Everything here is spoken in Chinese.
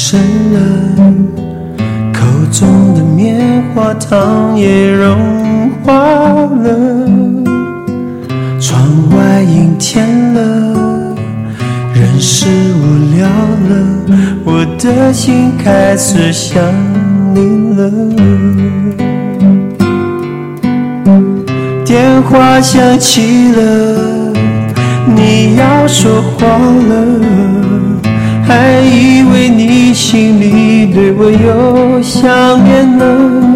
深了，口中的棉花糖也融化了，窗外阴天了，人是无聊了，我的心开始想你了。电话响起了，你要说话了，还以为你心里对我有想念呢。